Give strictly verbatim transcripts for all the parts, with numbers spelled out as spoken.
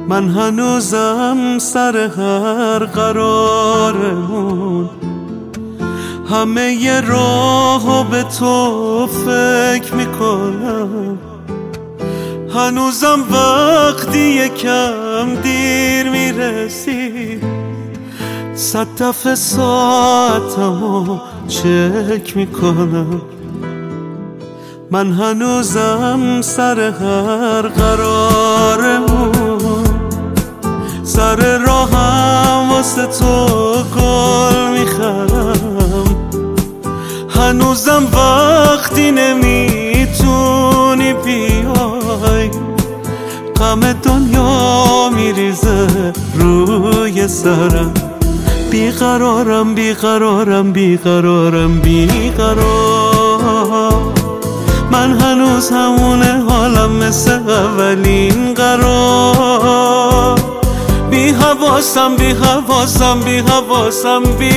من هنوزم سر هر قرارمون همه ی راهو به تو فکر میکنم. هنوزم وقتی یکم دیر میرسی صد دفعه ساعتمو چک میکنم. من هنوزم سر هر قرارمون سر راهم واسه تو گل میخرم. هنوزم وقتی نمیتونی بیای غم دنیا میریزه روی سرم. بیقرارم بیقرارم بیقرارم بیقرار. من هنوز همونه حالم مثل اولین قرار. بی حواسم بی حواسم بی حواسم بی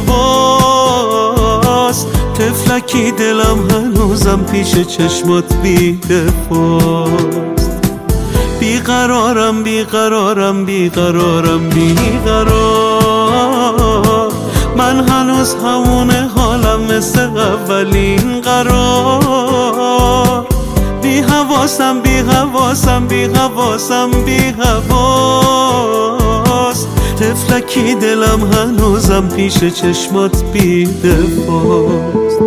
حواس. طفلکی دلم هنوزم پیش چشمات بی دفاست. بیقرارم بیقرارم بیقرارم بیقرار. من هنوز همونه حالم مثل اولین قرار. بی حواسم بی حواسم بی حواسم بی حواس. طفلکی دلم هنوزم پیش چشمات بی دفاست.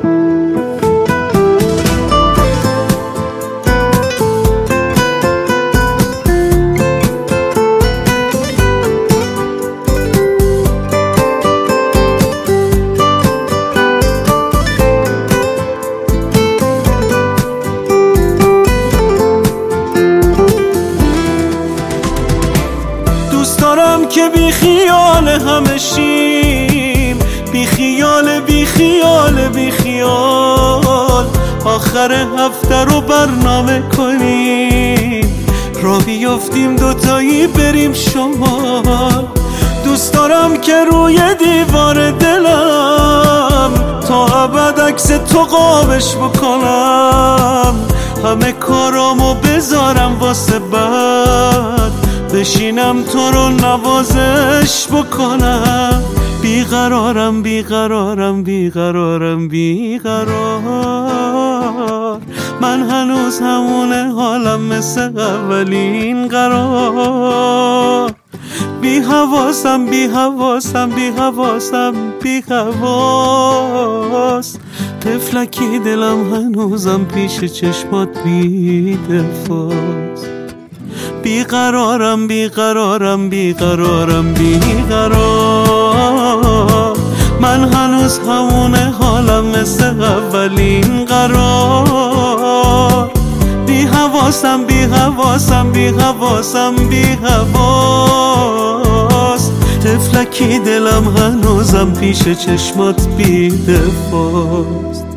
دوست دارم که بی خیال همه شیم، بی خیال بی خیال بی خیال. آخر هفته رو برنامه کنیم را بیافتیم دوتایی بریم شمال. دوست دارم که روی دیوار دلم تا ابد عکس تو قابش بکنم. همه کارامو بذارم واسه بعد بشینم تو رو نوازش بکنم. بیقرارم بیقرارم بیقرارم بیقرار. من هنوز همونه حالم مثل اولین قرار. بی حواسم بی حواسم بی حواسم بی حواس. طفلکی دلم هنوزم پیش چشمات بی دفاست. بیقرارم بیقرارم بیقرارم بیقرار. من هنوز همونه حالم مثل اولین قرار. بی حواسم بی حواسم بی حواسم بی حواس. طفلکی دلم هنوزم پیش چشمات بی دفاست.